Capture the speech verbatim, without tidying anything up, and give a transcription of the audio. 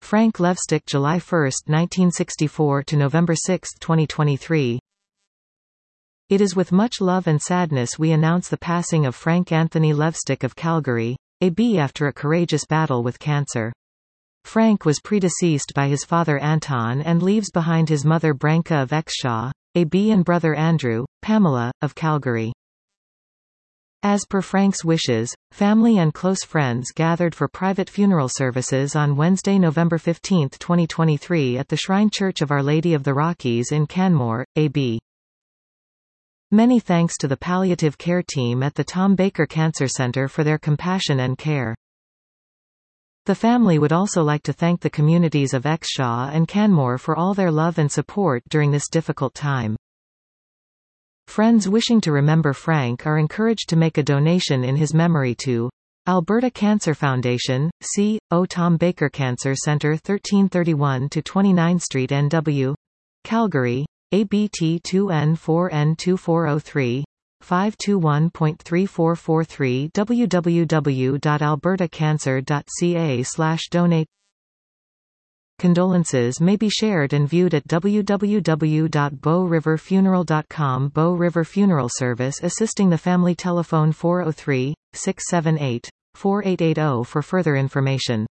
Frank Levstick, July first, nineteen sixty-four to November sixth, twenty twenty-three. It is with much love and sadness we announce the passing of Frank Anthony Levstick of Calgary, A B after a courageous battle with cancer. Frank was predeceased by his father Anton and leaves behind his mother Branka of Exshaw, A B and brother Andrew, Pamela, of Calgary. As per Frank's wishes, family and close friends gathered for private funeral services on Wednesday, November fifteenth, twenty twenty-three at the Shrine Church of Our Lady of the Rockies in Canmore, A B. Many thanks to the palliative care team at the Tom Baker Cancer Center for their compassion and care. The family would also like to thank the communities of Exshaw and Canmore for all their love and support during this difficult time. Friends wishing to remember Frank are encouraged to make a donation in his memory to Alberta Cancer Foundation, C O Tom Baker Cancer Centre, thirteen thirty-one to twenty-nine Street, N W Calgary, A B T two N four N two four zero three, five two one point three four four three, w w w dot alberta cancer dot c a slash donate. Condolences may be shared and viewed at w w w dot bow river funeral dot com. Bow River Funeral Service assisting the family. Telephone four oh three, six seven eight, four eight eight zero for further information.